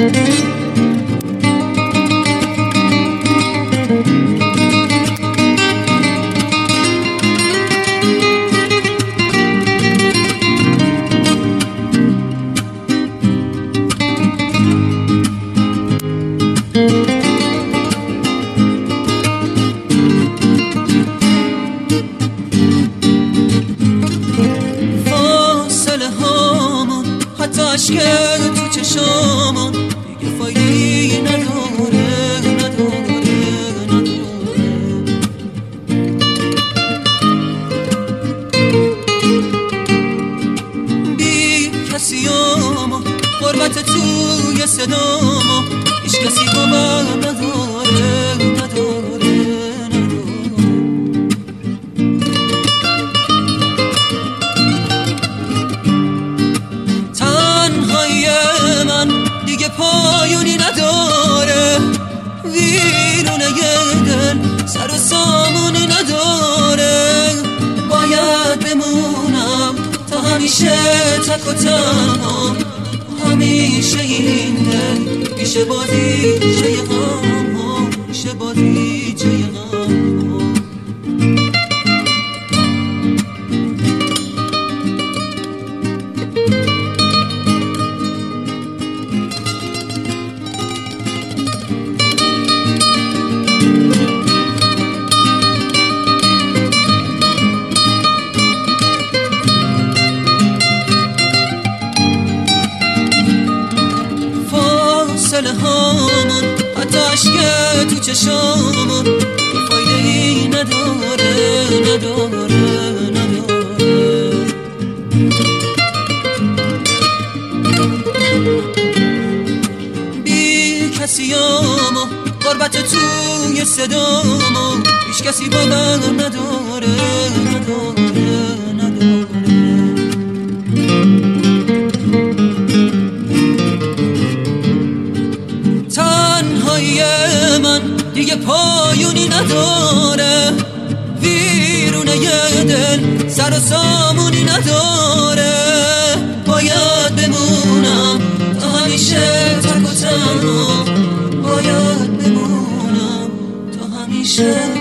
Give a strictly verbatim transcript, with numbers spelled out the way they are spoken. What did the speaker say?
اشک تو چشامون دیگه فایده نداره نداره نداره. بی کسیامو غربت توی صدامو هیچ کسی باور نداره نداره نداره. تنهایی من دیگه پایونی نداره، ویرونه دل سر و سامونی نداره. باید بمونم تا همیشه تک و تنها، همیشه این دل میشه بازیچه غم ها، میشه بازیچه غم ها. فاصله هامون حتی اشک تو چشامون فایده ای نداره نداره نداره. بی کسیامو غربت توی صدامو هیچ کسی باور نداره نداره نداره. تنهایی من دیگه پایونی نداره، ویرونه دل سر و سامونی نداره. باید بمونم تا همیشه تک و تنها، باید بمونم تا همیشه